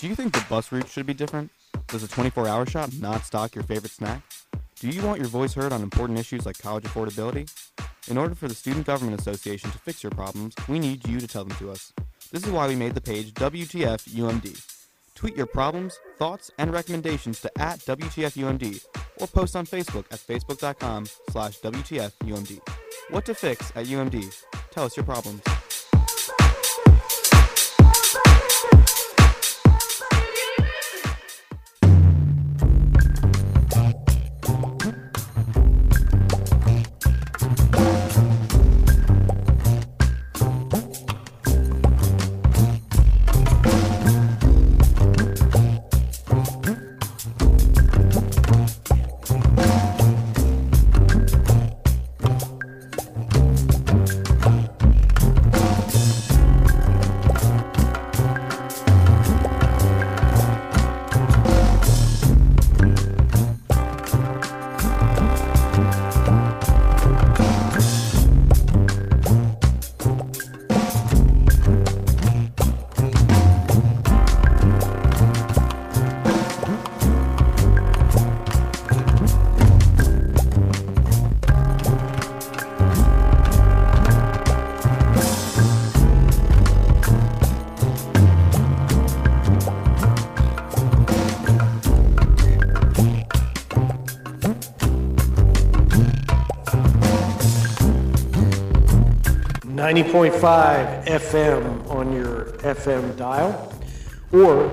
Do you think the bus route should be different? Does a 24-hour shop not stock your favorite snack? Do you want your voice heard on important issues like college affordability? In order for the Student Government Association to fix your problems, we need you to tell them to us. This is why we made the page WTFUMD. Tweet your problems, thoughts, and recommendations to @WTFUMD or post on Facebook at facebook.com/WTFUMD. What to fix at UMD? Tell us your problems. .5 FM on your FM dial or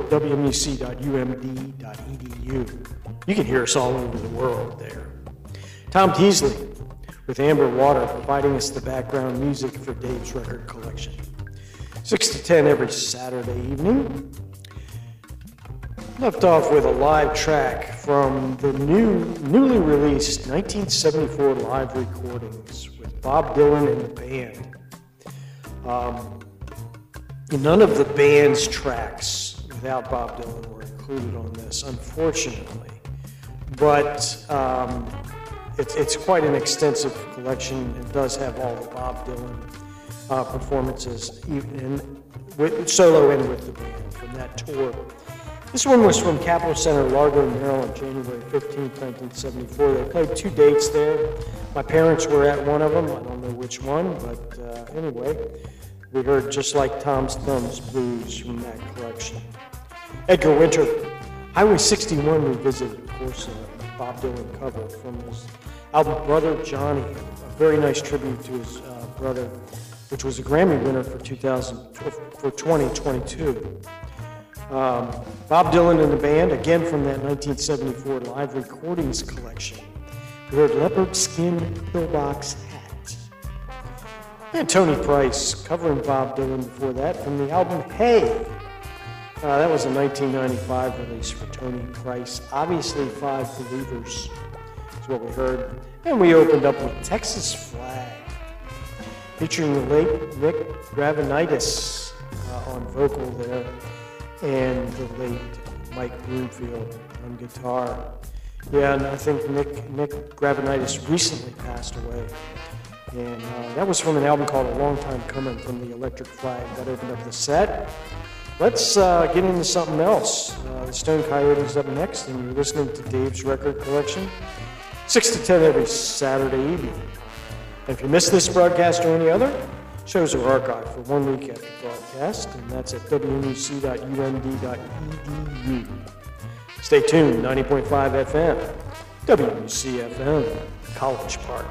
wmuc.umd.edu. You can hear us all over the world there. Tom Teasley with Amber Water providing us the background music for Dave's record collection. 6 to 10 every Saturday evening. Left off with a live track from the newly released 1974 live recordings with Bob Dylan and the band. None of the band's tracks without Bob Dylan were included on this, unfortunately. But it's quite an extensive collection. It does have all the Bob Dylan performances, solo and with the band from that tour. This one was from Capitol Center, Largo, Maryland, January 15th, 1974. They played 2 dates there. My parents were at one of them. I don't know which one, but anyway, we heard Just Like Tom's Thumbs Blues from that collection. Edgar Winter, Highway 61 revisited, of course, a Bob Dylan cover from his album Brother Johnny, a very nice tribute to his brother, which was a Grammy winner for 2022. Bob Dylan and the band, again from that 1974 live recordings collection. We heard Leopard Skin Pillbox Hat. And Tony Price covering Bob Dylan before that from the album Hey. That was a 1995 release for Tony Price. Obviously, Five Believers is what we heard. And we opened up with Texas Flag, featuring the late Nick Gravenitis on vocal there, and the late Mike Bloomfield on guitar. Yeah, and I think Nick Gravenitis recently passed away. And that was from an album called A Long Time Coming from the Electric Flag. That opened up the set. Let's get into something else. The Stone Coyotes up next, and you're listening to Dave's Record Collection. 6 to 10 every Saturday evening. And if you missed this broadcast or any other, shows are archived for 1 week after broadcast, and that's at wmuc.umd.edu. Stay tuned, 90.5 FM, WMUC-FM, College Park.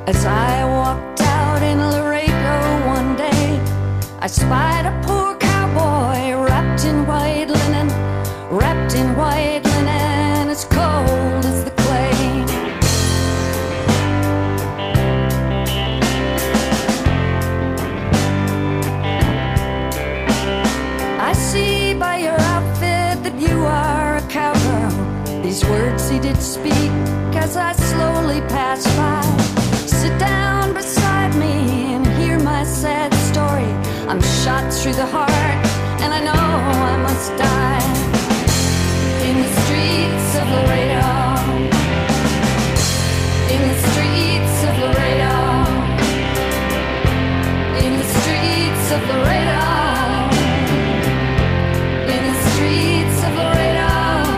As I walked out in Laredo one day, I spied a poor cowboy wrapped in white linen, wrapped in white linen, as cold as the clay. I see by your outfit that you are a cowgirl. These words he did speak as I slowly passed by. Sit down beside me and hear my sad story. I'm shot through the heart and I know I must die. In the streets of Laredo, in the streets of Laredo, in the streets of Laredo, in the streets of Laredo.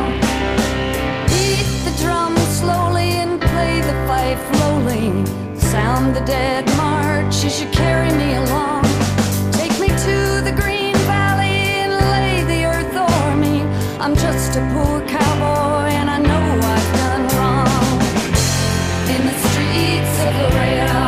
Beat the drum slowly and play the fife lowly. Sound the dead march as you carry me along. Take me to the Green Valley and lay the earth o'er me. I'm just a poor cowboy and I know I've done wrong. In the streets of Laredo,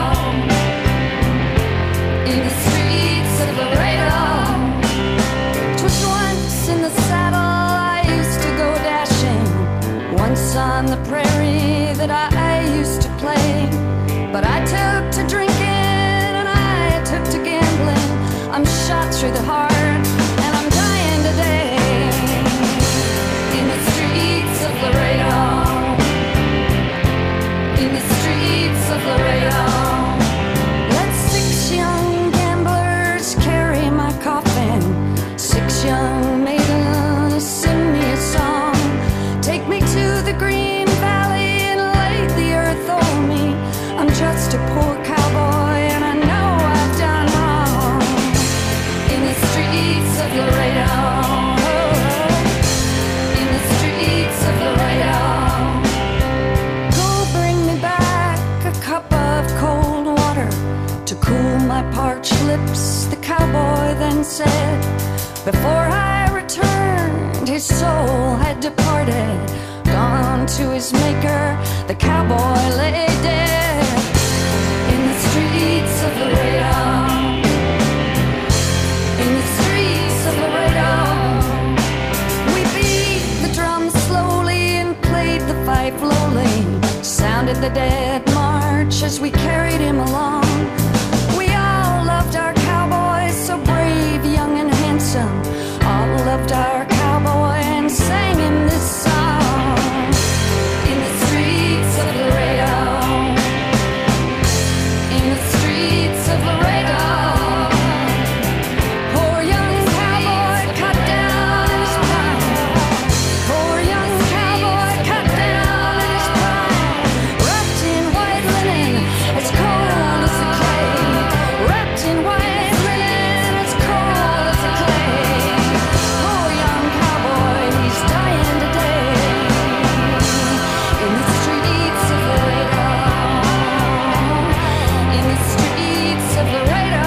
in the streets of Laredo. 'Twas once in the saddle I used to go dashing, once on the prairie that I used to play. But I took to drinking and I took to gambling. I'm shot through the heart and I'm dying today. In the streets of Laredo, in the streets of Laredo. Let 6 young gamblers carry my coffin, 6 young maidens sing me a song. Take me to the Green Valley and lay the earth over me. I'm just a poor cowboy and I know I've done wrong. In the streets of Laredo, in the streets of Laredo. Go bring me back a cup of cold water to cool my parched lips, the cowboy then said. Before I returned, his soul had departed, gone to his maker, the cowboy lay dead. In the streets of Laredo, in the streets of Laredo. We beat the drum slowly and played the fife lowly. Sounded the dead march as we carried him along. We all loved our cowboy, so brave, young and handsome. All loved our cowboy and sang him this song. In the streets of Laredo, in the streets of Laredo. Poor young cowboy cut down in his prime. Poor young cowboy cut down in his prime. Wrapped in white linen, as cold as the clay. Wrapped in white linen, as cold as the clay. Poor young cowboy, he's dying today. In the streets of Laredo, in the streets of Laredo,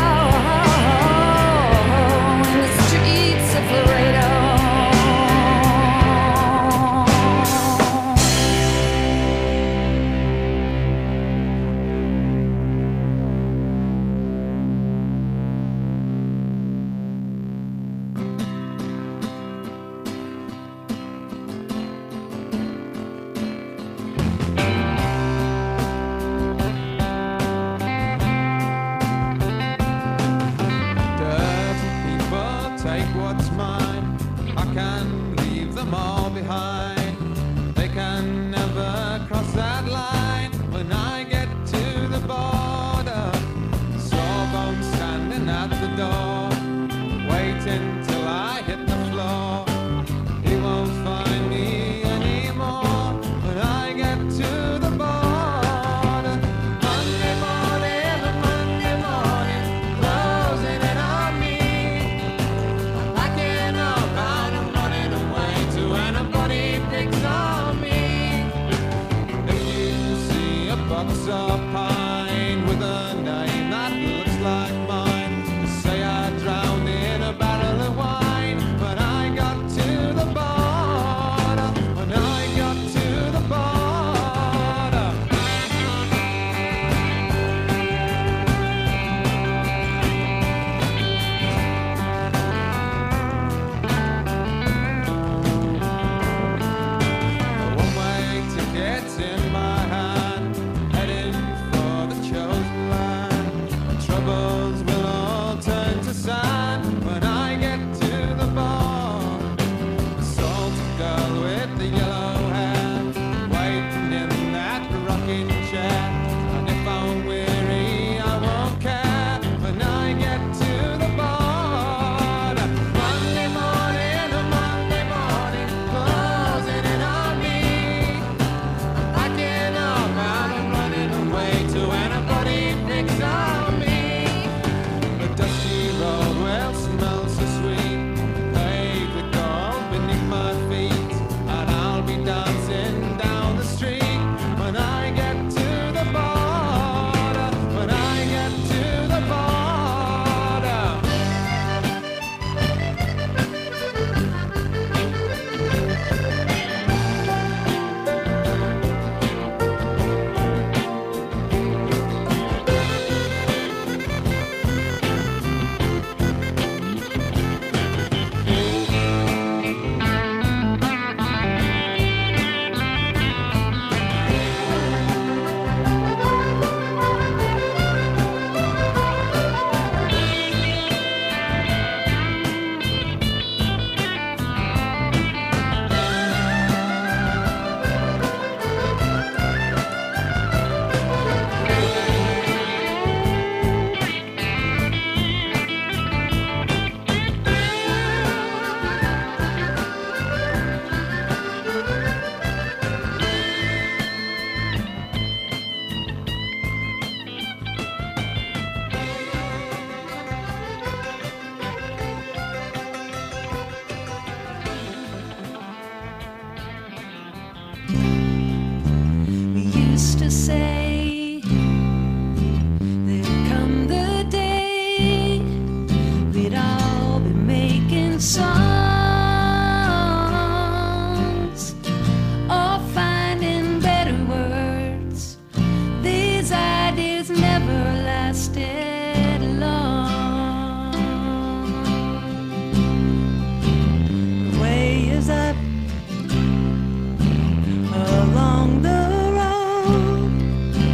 in the streets of Laredo. Dirty people take what's mine. I can leave them all behind. They can never cross that line. When I get to the border, Sawbones standing at the door, waiting till I hit the floor. He won't find me anymore when I get to the border. Monday morning, closing in on me. I'm packing up and I'm running away to anybody picks on me. If you see a box of pine with a name that looks like mine, say I drowned in a barrel of wine when I got to the border. When I got to the border. us to say. There'd come the day we'd all be making songs or finding better words. These ideas never lasted long. The way is up along the road.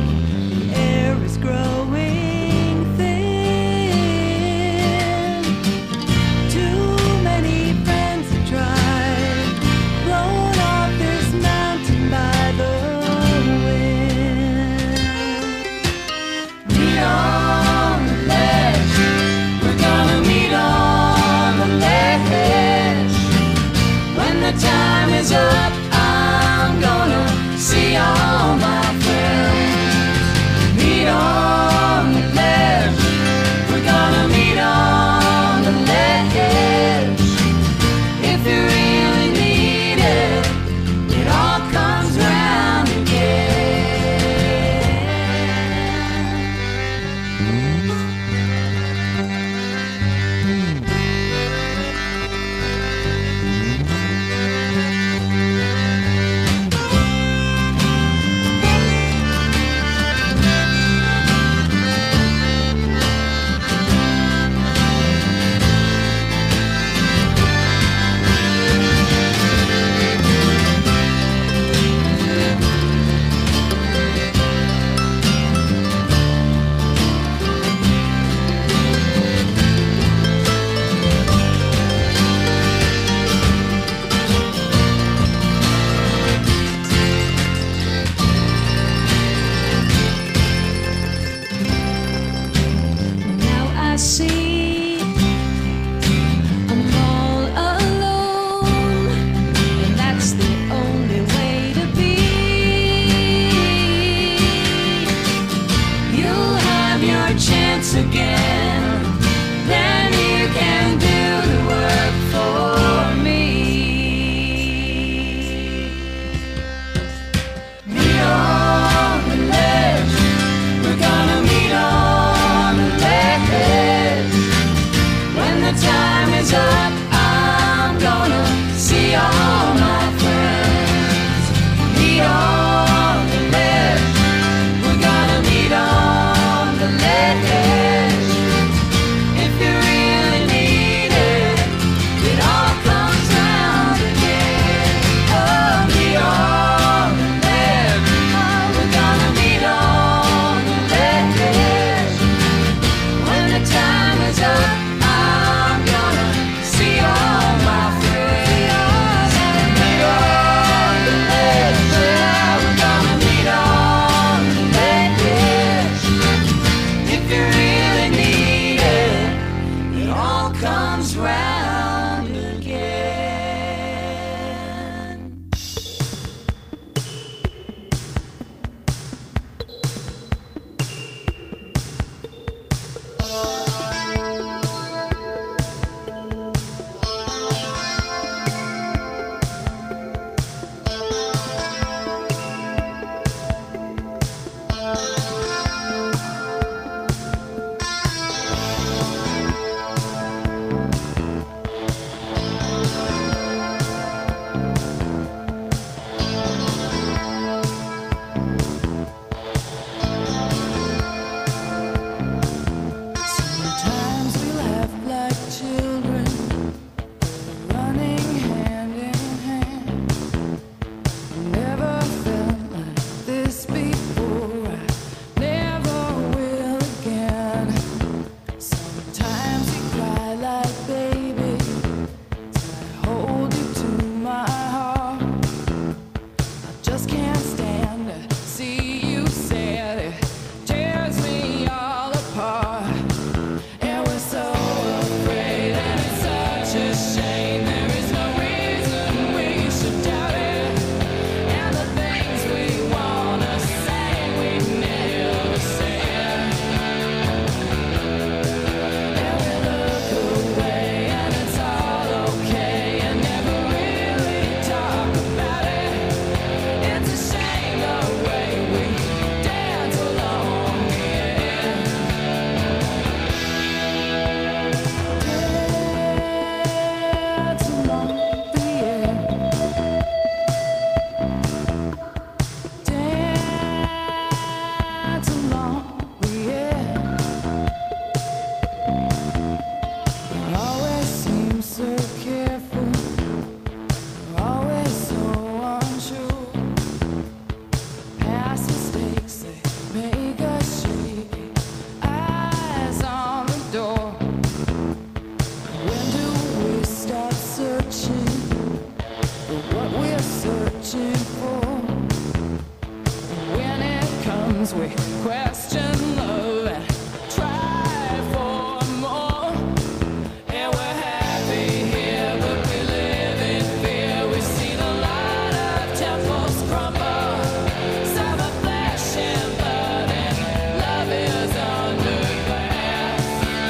Sometimes we question love and try for more. And we're happy here, but we live in fear. We've seen a lot of temples crumble. Some are flesh and blood, and love is underground.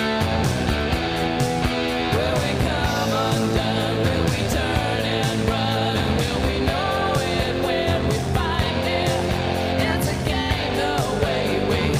Will we come undone? Will we turn and run? And will we know it when we find it? It's a game the way we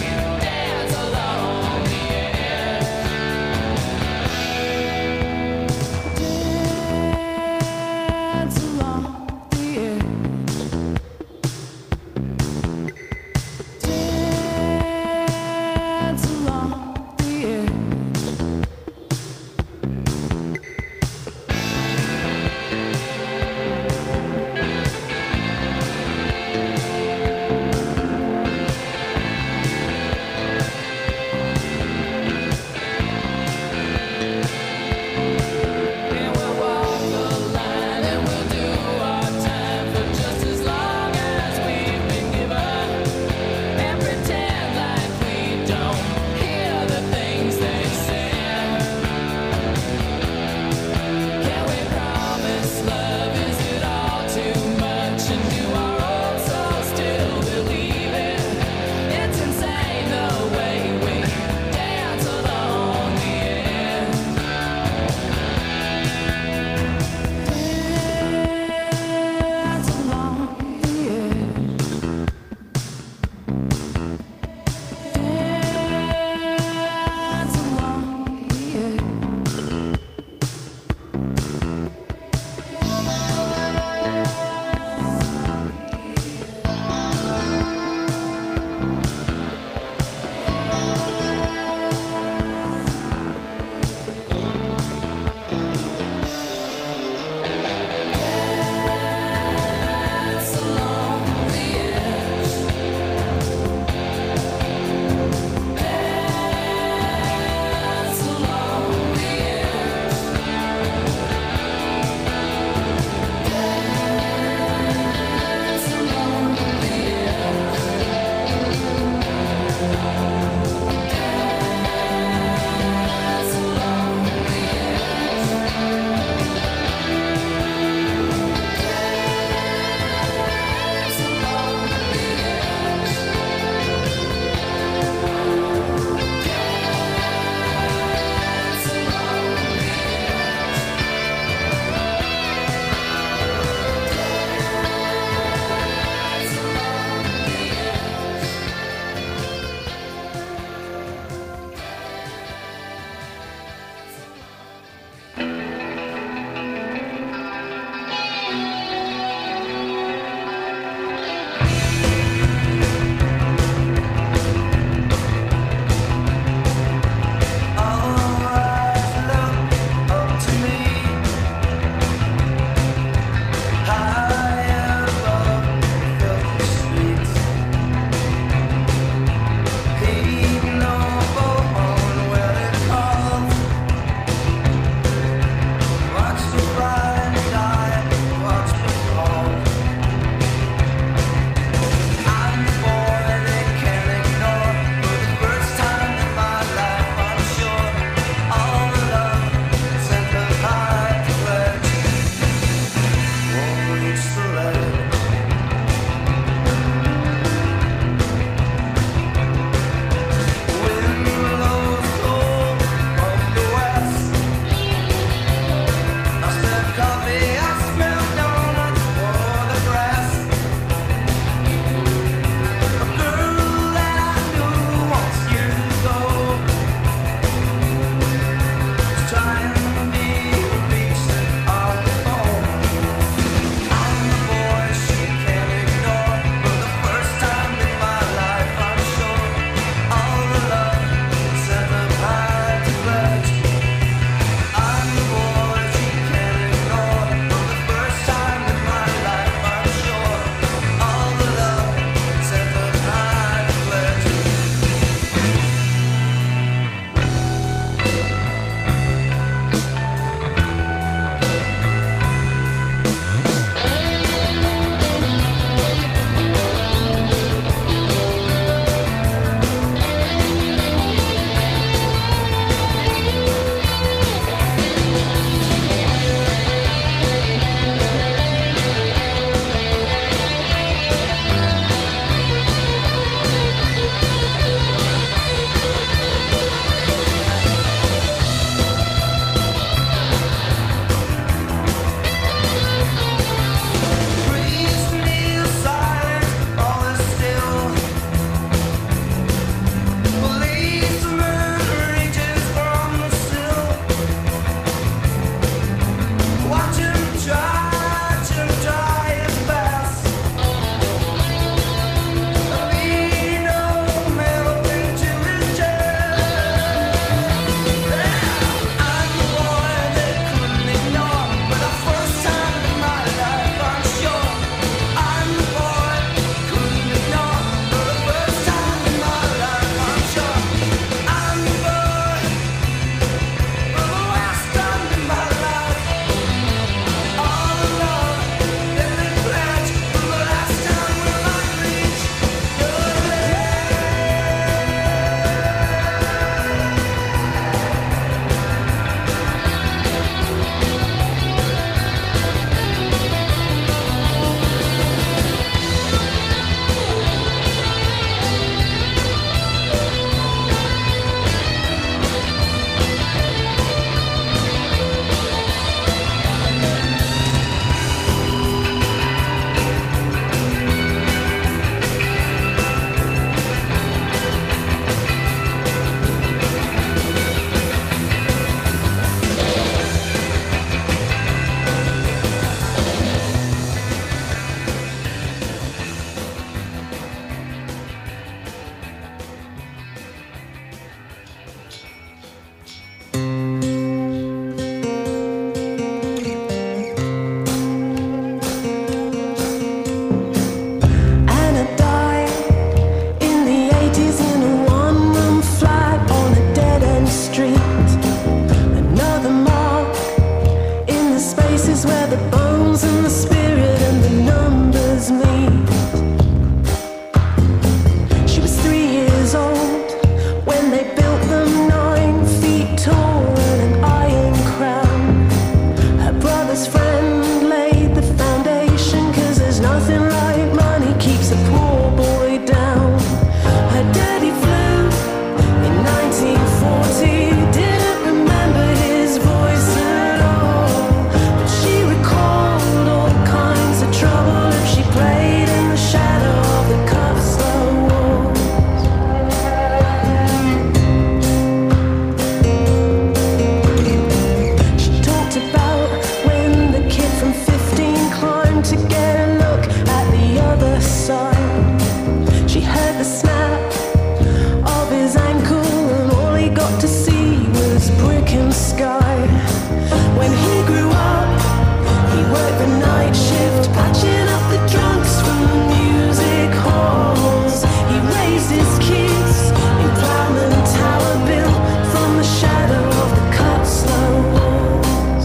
Reese's Kids in Plowman Tower built from the shadow of the cut slow walls.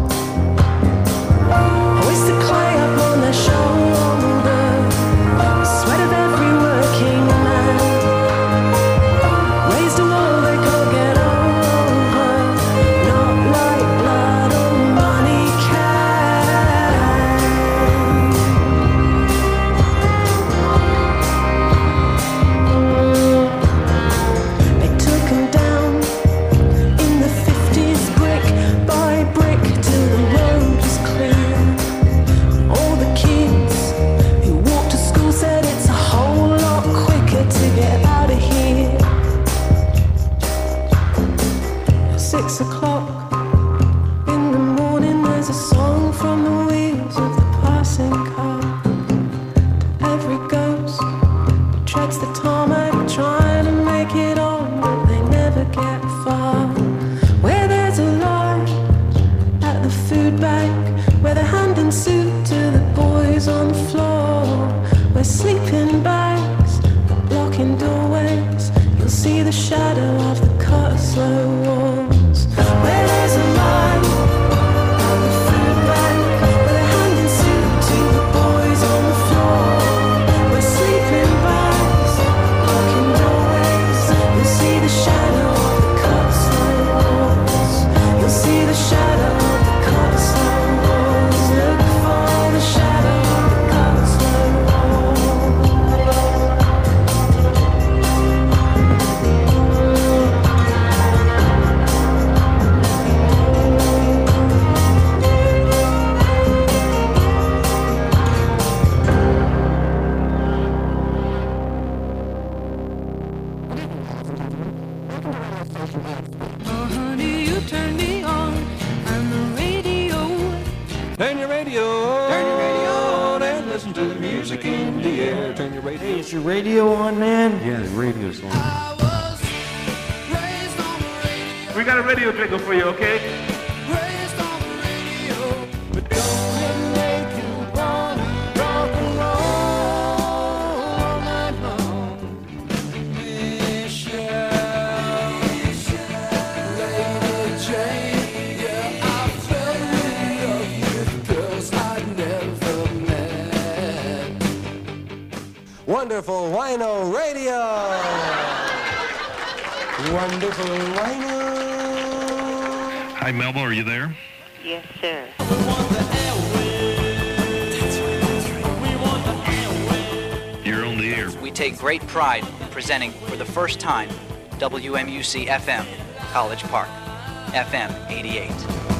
Hoisted clay up on their shoulder, the sweat of every working man. Raised a wall they could get over, not like blood or money can. They took 'em down in the 50s, brick by brick, till the road was clear. All the kids who walked to school said it's a whole lot quicker to get out of here. 6 o'clock in the morning, there's a song from the wheels of the passing car. To every ghost who treads the tarmac, trying to make it on, but they never get far. Where there's a light at the food bank, where they're handing soup to the boys on the floor, where sleeping bags are blocking doorways, you'll see the shadow of the cut slow walls. Where there's a light at the food bank, where they're handing soup to the boys on the floor, where sleeping bags are blocking doorways, you'll see the shadow of the cut slow walls. You'll see the shadow of the cut slow walls. Look for the shadow of the cut slow walls. Oh, honey, you turn me on. I'm the radio. Turn your radio on and listen to the music in the air. Turn your radio. Hey, is your radio on, man? Yeah, the radio's on. I was raised on the radio. We got a radio jingle for you, okay? Raised on the radio. Wonderful Wino Radio! Wonderful Wino! Hi, Melba, are you there? Yes, sir. You're on the air. We take great pride in presenting for the first time WMUC FM, College Park, FM 88.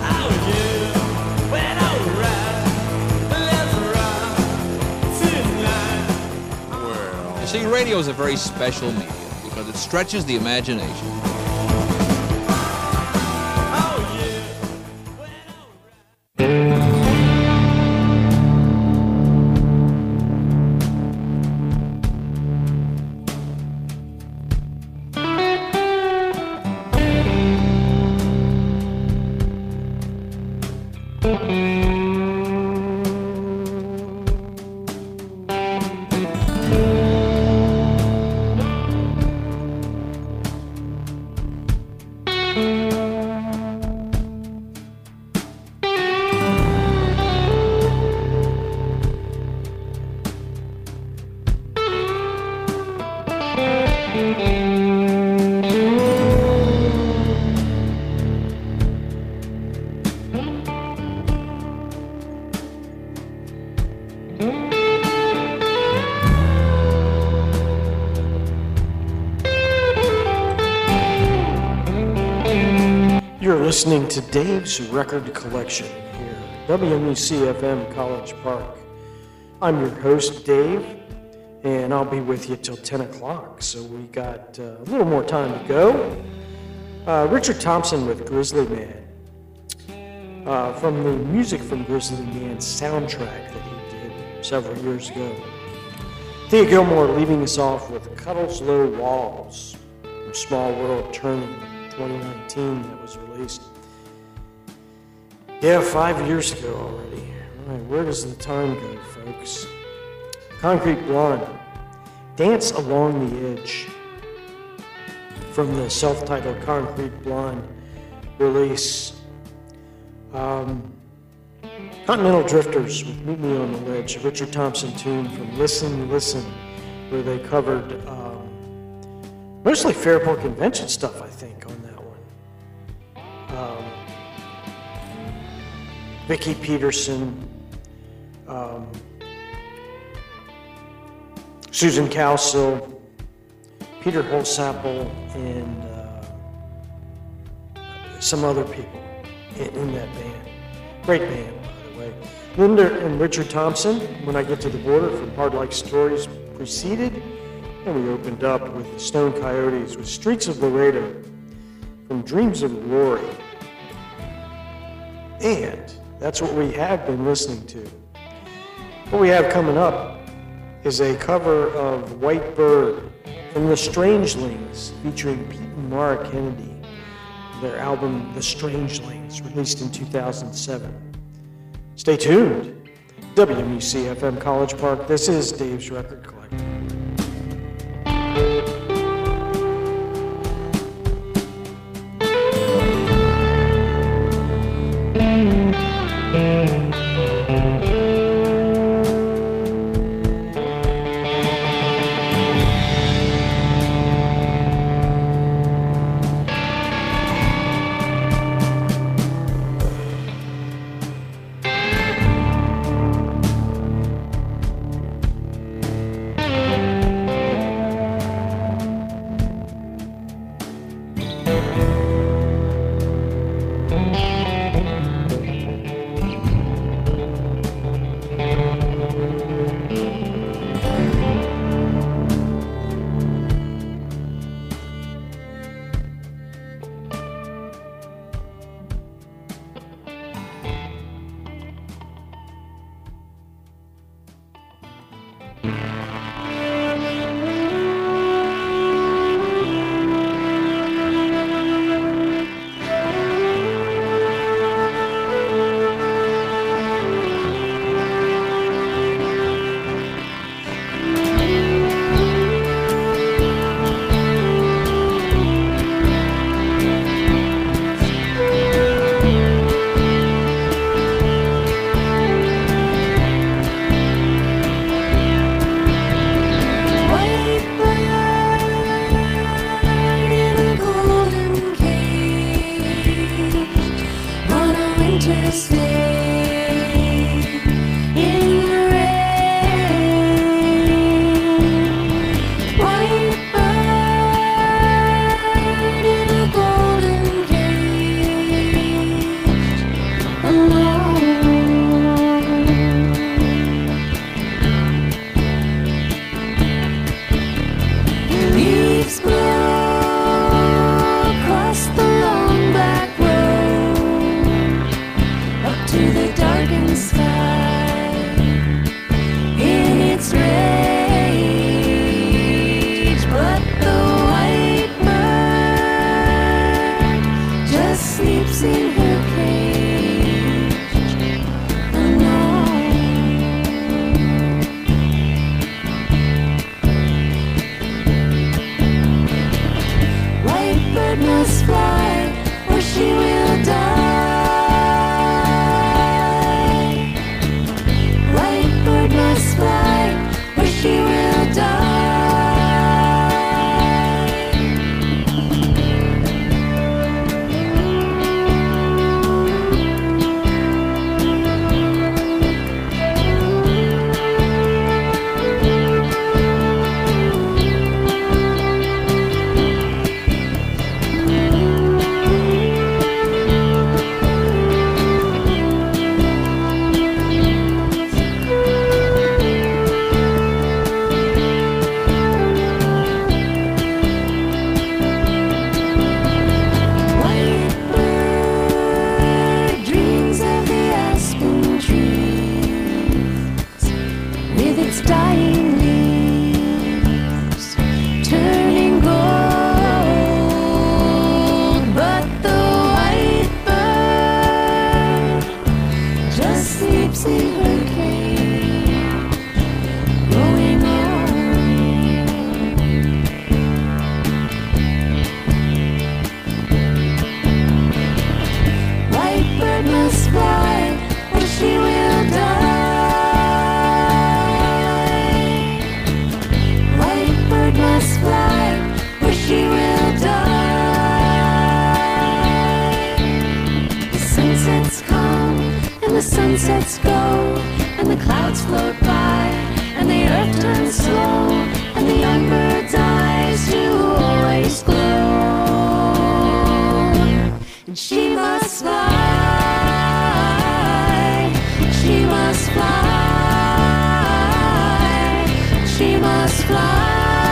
You see, radio is a very special medium because it stretches the imagination. You're listening to Dave's Record Collection here, WMUC FM College Park. I'm your host, Dave, and I'll be with you till 10 o'clock, so we got a little more time to go. Richard Thompson with Grizzly Man, from the music from Grizzly Man's soundtrack that he did several years ago. Thea Gilmore leaving us off with Cuddles Low Walls from Small World Turning 2019 that was released. Yeah, 5 years ago already. All right, where does the time go, folks? Concrete Blonde, Dance Along the Edge from the self-titled Concrete Blonde release. Continental Drifters with Meet Me on the Ledge, a Richard Thompson tune from Listen, Listen, where they covered mostly Fairport Convention stuff, I think, on that one. Vicki Peterson, Susan Cowsill, Peter Holsapple, and some other people in that band. Great band, by the way. Linda and Richard Thompson, When I Get to the Border, from Hard Like Stories, preceded, and we opened up with the Stone Coyotes with Streets of Laredo from Dreams of Glory. And that's what we have been listening to. What we have coming up is a cover of White Bird from The Strangelings, featuring Pete and Mara Kennedy. Their album, The Strangelings, released in 2007. Stay tuned. WMUC-FM College Park. This is Dave's Record Collector. White bird must fly, or she will die. sunsets go, and the clouds float by, and the earth turns slow, and the young bird's eyes do always glow. And she must fly, she must fly, she must fly.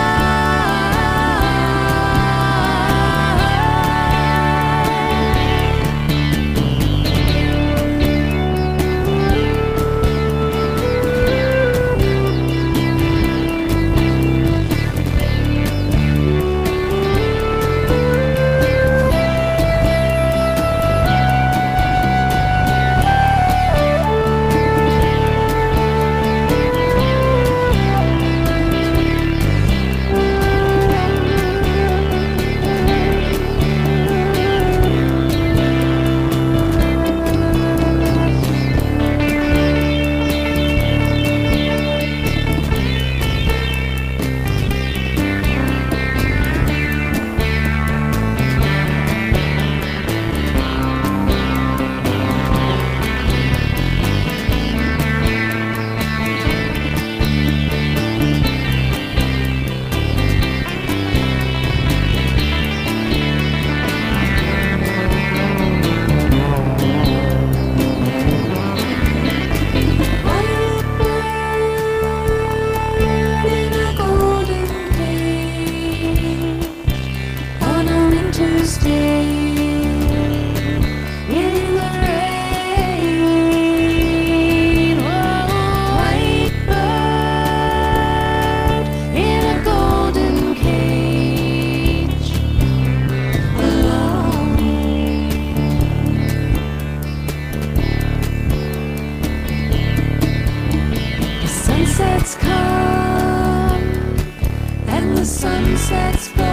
Sunsets come and the sunsets go,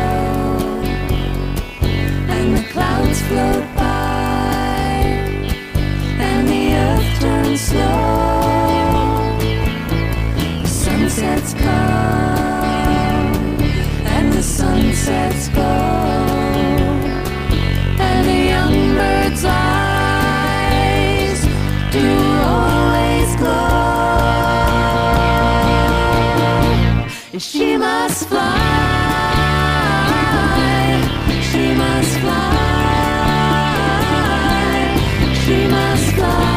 and the clouds float by, and the earth turns slow. The sunsets come and the sunsets go, and the young bird's eyes do always glow. She must fly, she must fly, she must fly.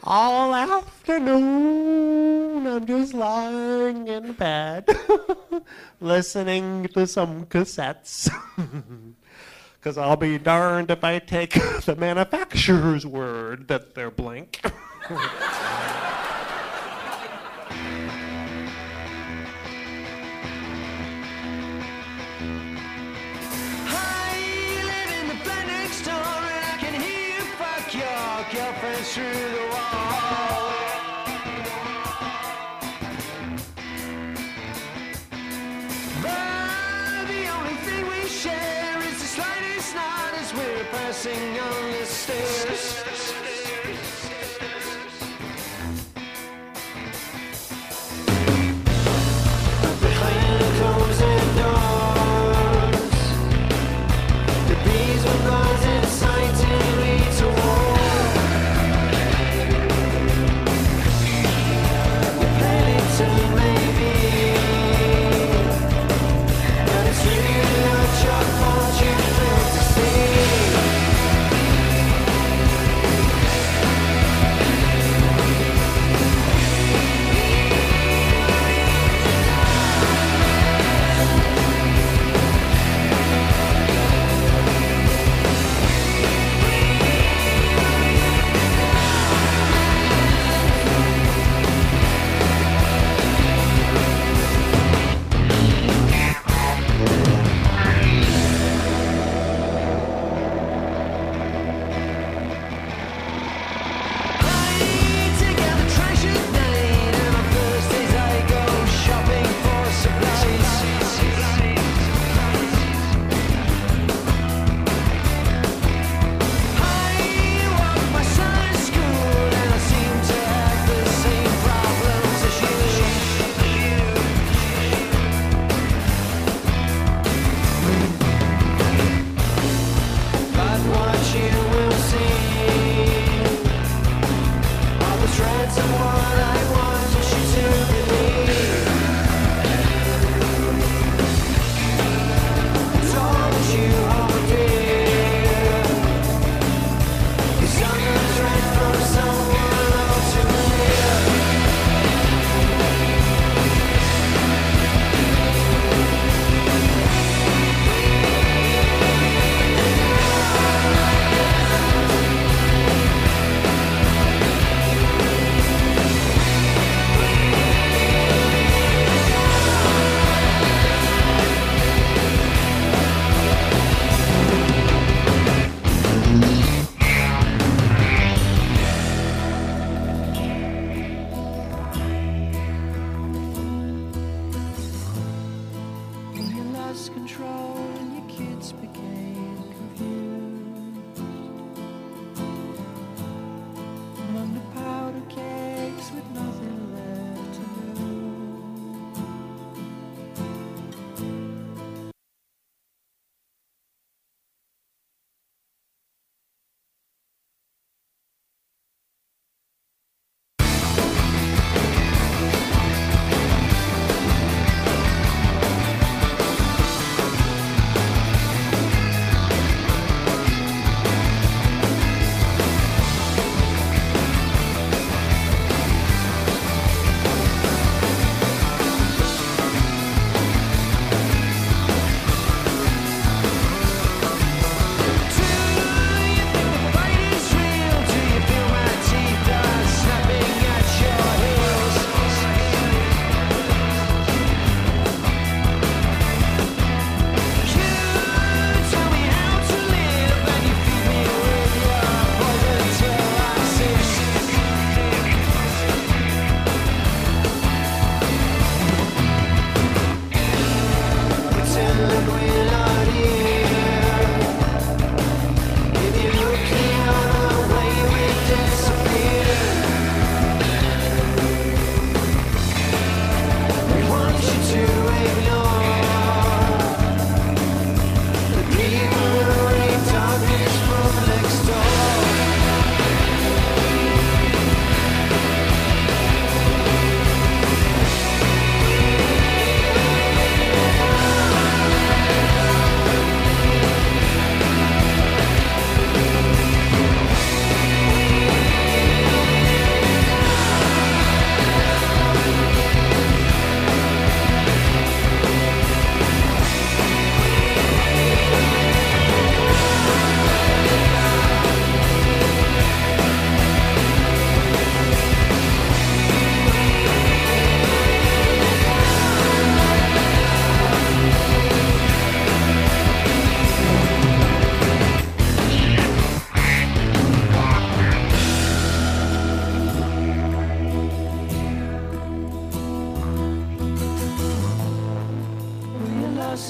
All afternoon, I'm just lying in bed, listening to some cassettes. Because I'll be darned if I take the manufacturer's word that they're blank. Girlfriend through the wall. But the only thing we share is the slightest nod as we're passing on the stairs. Behind the closing doors, the bees were buzz in sight and lead to war.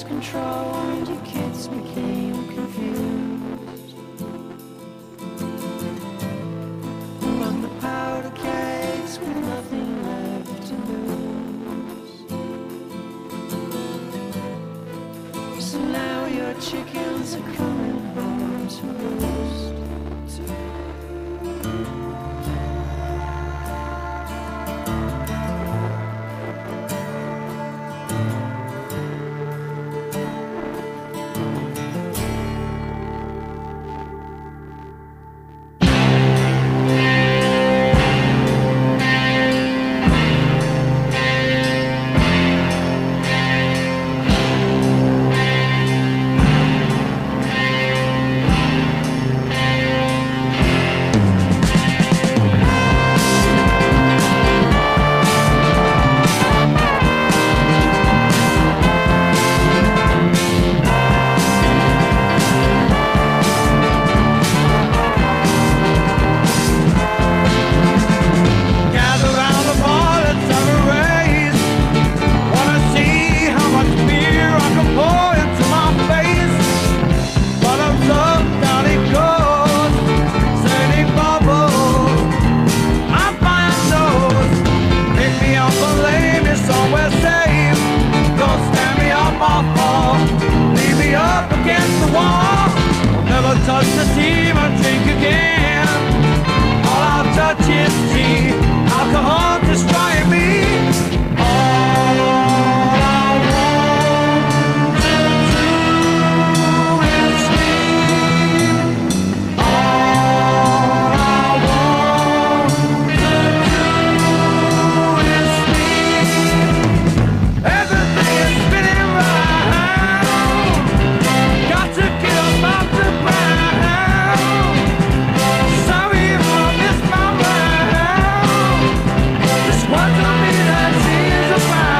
control and your kids became confused. Among the powder kegs with nothing left to lose. So now your chickens are coming home to roost. Touch the team and drink again. All I'll touch is tea. Alcohol destroying me. All I want to do is sleep. All I want to do is sleep. Everything is spinning round. Got to get up out the ground. Sorry if I missed my round. Just want to be that she's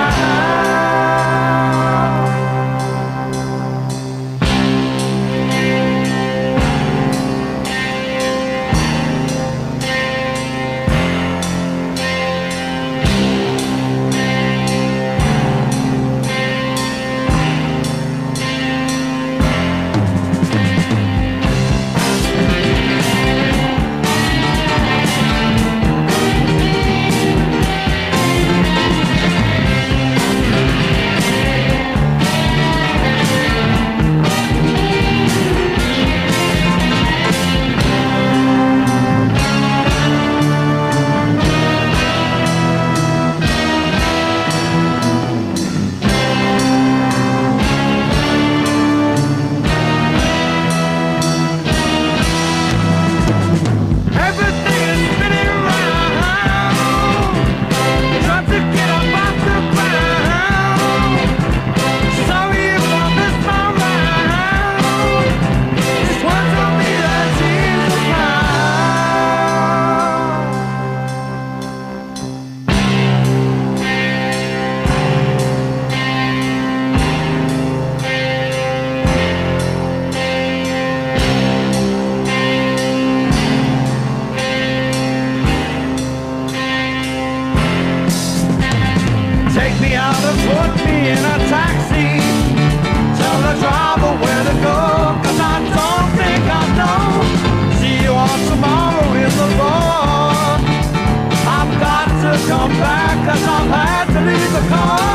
take me out and put me in a taxi. Tell the driver where to go, 'cause I don't think I know. See you on tomorrow in the bar. I've got to come back, 'cause I've had to leave the car.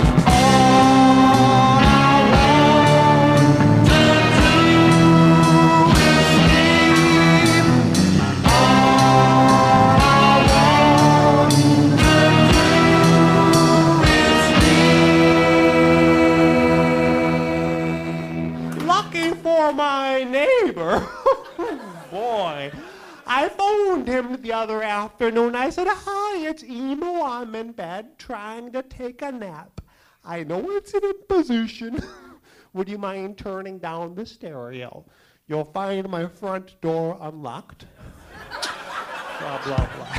All I want to do is sleep. All I want to Lucky for my neighbor. Boy, I phoned him the other afternoon. I said, "Hi, it's Emo. I'm in bed trying to take a nap. I know it's an imposition. Would you mind turning down the stereo? You'll find my front door unlocked." Blah, blah, blah.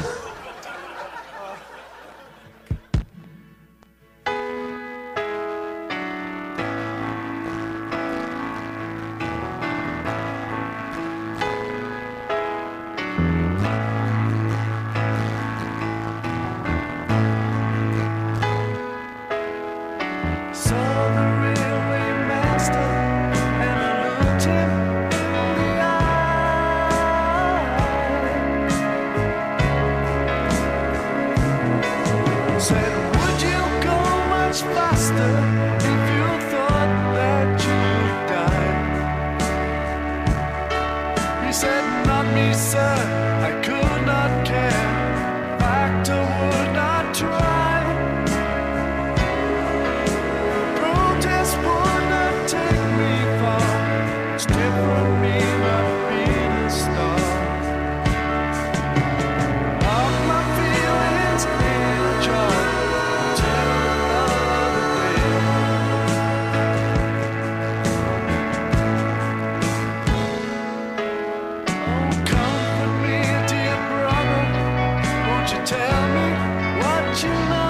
So the railway sir, I could not care. Fact, I would not try. Protest would not take me far. Step from me might be the start. Lock my feelings in a jar till another day. Oh, comfort me, dear brother. Won't you tell me what you know?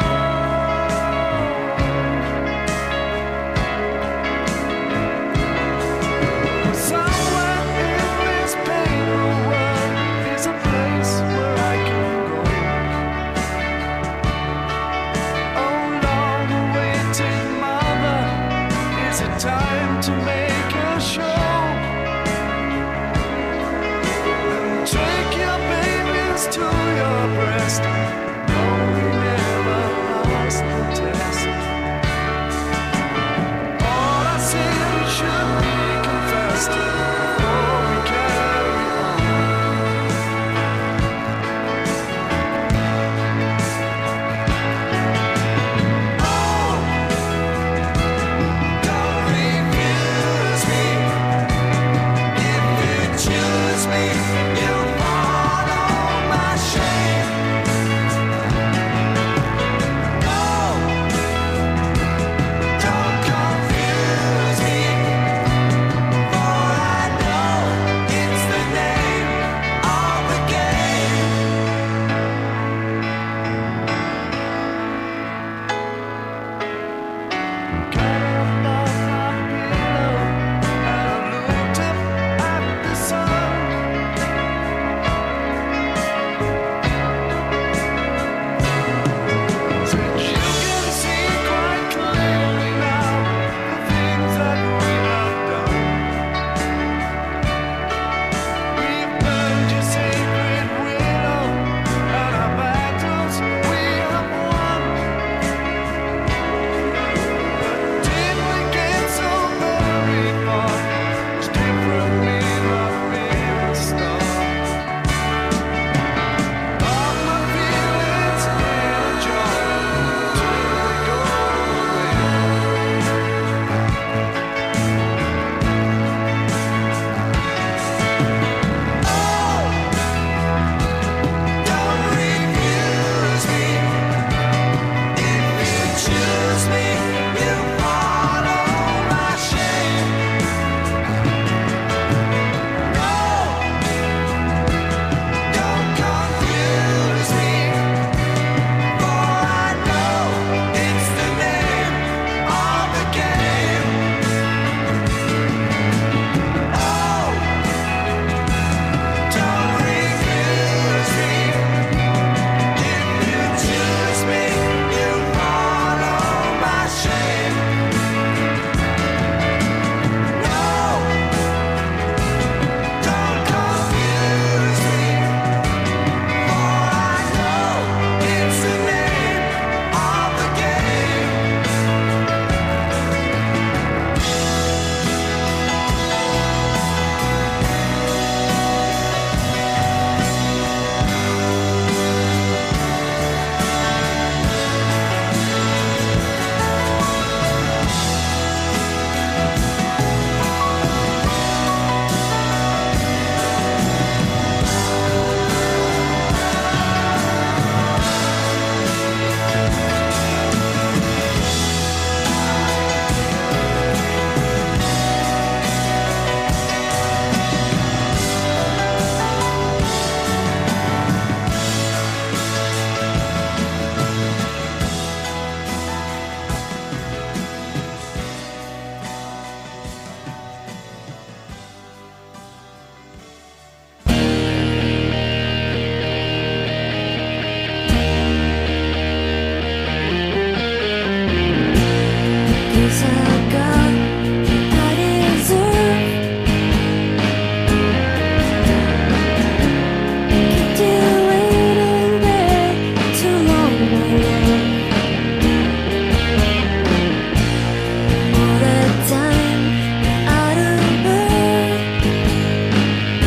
Somewhere in this painful world is a place where I can go. Oh, long-awaited mother, is it time to make a show? And take your babies to your breast.